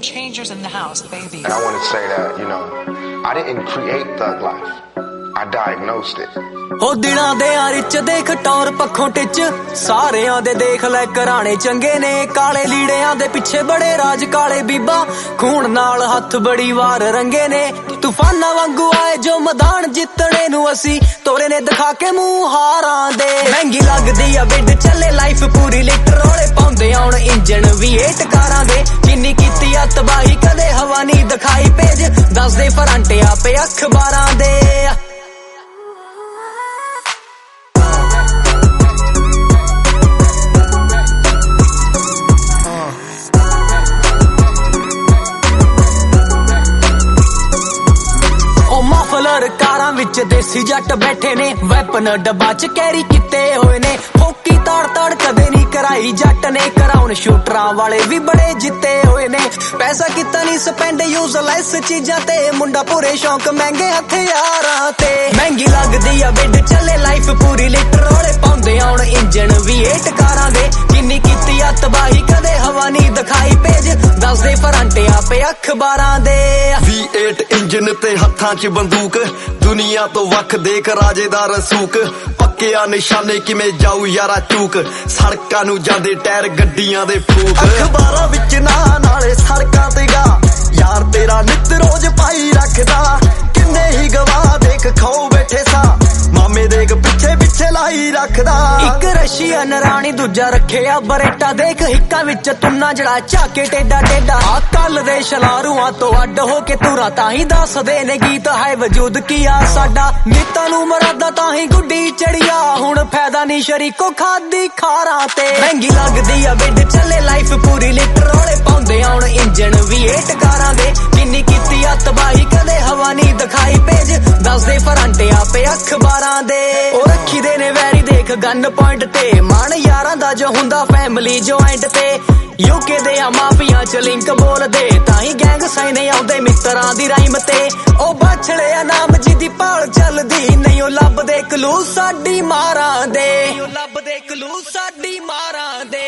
changers in the house, baby. And I want to say that, you know, I didn't create thug life. I diagnosed it. ਹੋ ਦਿਲਾਂ ਦੇ rich ਦੇਖ ਟੌਰ ਪੱਖੋਂ ਟਿੱਚ ਸਾਰਿਆਂ ਦੇ ਦੇਖ ਲੈ ਘਰਾਣੇ ਚੰਗੇ ਨੇ ਕਾਲੇ ਲੀੜਿਆਂ ਦੇ ਪਿੱਛੇ ਬੜੇ ਰਾਜ ਕਾਲੇ ਬੀਬਾ ਖੂਨ ਨਾਲ ਹੱਥ ਬੜੀ ਵਾਰ ਰੰਗੇ ਨੇ ਤੂਫਾਨਾਂ ਵਾਂਗੂ ਆਏ ਜੋ ਮੈਦਾਨ ਜਿੱਤਣੇ ਨੂੰ ਅਸੀਂ ਤੋਰੇ ਨੇ ਦਿਖਾ ਕੇ ਮੂੰਹ ਹਾਰਾਂ ਦੇ ਮਹਿੰਗੀ ਲੱਗਦੀ ਆ ਬਿੱਡ ਚੱਲੇ ਲਾਈਫ ਪੂਰੀ ਲਿਟ ਰੋਲੇ ਪਾਉਂਦੇ ਆਉਣ ਇੰਜਣ V8 ਕਾਰਾਂ ਦੇ ਕਿੰਨੀ ਕੀਤੀ ਆ ਤਬਾਹੀ ਕਦੇ ਹਵਾ ਨਹੀਂ ਦਿਖਾਈ ਪੇਜ ਦੱਸਦੇ ਫਰੰਟੇ ਆਪੇ ਅਖਬਾਰਾਂ ਦੇ ਕਾਰਾਂ ਵਿੱਚ ਦੇਸੀ ਜੱਟ ਬੈਠੇ ਨੇ ਵੈਪਨ ਡੱਬਾ ਚ ਕੈਰੀ ਕੀਤੇ ਹੋਏ ਨੇ ਫੋਕੀ ਤਾੜ ਕਦੇ ਨਹੀਂ ਕਰਾਈ ਜੱਟ ਨੇ ਕਰਾਉਣ ਸ਼ੂਟਰਾਂ ਵਾਲੇ ਵੀ ਬੜੇ ਜਿੱਤੇ ਹੋਏ ਨੇ ਪੈਸਾ ਕੀਤਾ ਨਹੀਂ ਸਪੈਂਡ ਯੂਜ਼ਲੈਸ ਚੀਜ਼ਾਂ ਤੇ ਮੁੰਡਾ ਪੂਰੇ ਸ਼ੌਂਕ ਮਹਿੰਗੇ ਹਥਿਆਰਾਂ ਤੇ ਮਹਿੰਗੀ ਲੱਗਦੀ ਆ ਬਿੱਡ ਚੱਲੇ ਲਾਈਫ ਪੂਰੀ ਲਿਟ ਰੋਲੇ ਪਾਉਂਦੇ ਆਉਣ ਇੰਜਣ V8 ਕਾਰਾਂ ਦੇ ਕਿੰਨੀ ਕੀਤੀ ਆ ਤਬਾਹੀ ਕਦੇ ਹਵਾ ਨਹੀਂ ਦਿਖਾਈ ਪੇਜ ਦੱਸਦੇ ਫਰੰਟੇ ਆਪੇ ਅਖਬਾਰਾਂ ਦੇ V8 ਇੰਜਨ ਤੇ ਹੱਥਾਂ 'ਚ ਬੰਦੂਕ ਦੁਨੀਆ ਤੋਂ ਵੱਖ ਦੇਖ ਰਾਜੇ ਦਾ ਰਸੂਕ ਪੱਕਿਆ ਨਿਸ਼ਾਨੇ ਕਿਵੇਂ ਜਾਊ ਯਾਰਾ ਚੂਕ ਸੜਕਾਂ ਨੂੰ ਜਾਂਦੇ ਟਾਇਰ ਗੱਡੀਆਂ ਦੇ ਫੂਕ ਅਖਬਾਰਾਂ ਵਿੱਚ ਨਾਂ ਨਾਲੇ ਸੜਕਾਂ ਤੇ ਗਾ ਯਾਰ ਤੇਰਾ ਨਿੱਤ ਰੋਜ਼ ਪਾਈ ਰੱਖਦਾ ਕਿੰਨੇ ਹੀ ਗਵਾਹ ਦੇਖ ਖਾਓ ਬੈਠੇ ਸਾ ਮਾਮੇ ਦੇਖ ਪਿੱਛੇ ਲਾਈ ਰੱਖਦਾ ਇੱਕ ਰਸ਼ੀਅਨ ਰਾਣੀ ਦੂਜਾ ਰੱਖਿਆ ਬਰੇਟਾ ਦੇਖ ਹਿੱਕਾਂ ਵਿੱਚ ਤੁੰਨਾ ਜਿਹੜਾ ਝਾਕੇ ਟੇਡਾ ਆ ਕੱਲ ਦੇ ਸ਼ਲਾਰੂਆਂ ਤੋਂ ਅੱਡ ਹੋ ਕੇ ਤੁਰਾ ਤਾਂ ਹੀ ਦੱਸਦੇ ਨੇ ਗੀਤ ਹੈ ਵਜੂਦ ਕੀ ਆ ਸਾਡਾ ਨੀਤਾਂ ਨੂੰ ਮਰਾਦਾ ਤਾਂ ਹੀ ਗੁੱਡੀ ਚੜੀਆ ਹੁਣ ਫਾਇਦਾ ਨਹੀਂ ਸ਼ਰੀਕੋ ਖਾਦੀ ਖਾਰਾਂ ਤੇ ਮਹਿੰਗੀ ਲੱਗਦੀ ਆ ਬਿੱਡ ਚੱਲੇ ਲਾਈਫ ਪੂਰੀ ਲਿਟ ਰੋਲੇ ਪਾਉਂਦੇ ਆਉਣ ਇੰਜਣ V8 ਕਾਰਾਂ ਦੇ ਕਿੰਨੀ ਕੀਤੀ ਆ ਤਬਾਹੀ ਕਦੇ ਹਵਾ ਨਹੀਂ ਦਿਖਾਈ ਪੇਜ ਦੱਸਦੇ ਫਰੰਟੇ ਆਪੇ ਅਖਬਾਰਾਂ ਦੇ ਉਹ ਰੱਖੀ ਦੇ ਨੇ ਵੈਰੀ ਦੇਖ ਗਨ ਪੁਆਇੰਟ ਤੇ ਮਾਣ ਯਾਰਾਂ ਦਾ ਜੋ ਹੁੰਦਾ ਫੈਮਿਲੀ ਜੁਆਇੰਟ ਤੇ UK ਦੇ ਆ ਮਾਫੀਆਂ ਚ ਲਿੰਕ ਬੋਲਦੇ ਤਾਂ ਹੀ ਗੈਂਗ ਸਾਈਨੇ ਆਉਂਦੇ ਮਿੱਤਰਾਂ ਦੀ ਰਾਈਮ ਤੇ ਉਹ ਬਾਛੜੇ ਆ ਨਾਮ ਜਿਹਦੀ ਭਾਲ ਚੱਲਦੀ ਨਹੀਂ ਉਹ ਲੱਭਦੇ ਕਲੂ ਸਾਡੀ ਮਾਰਾਂ ਦੇ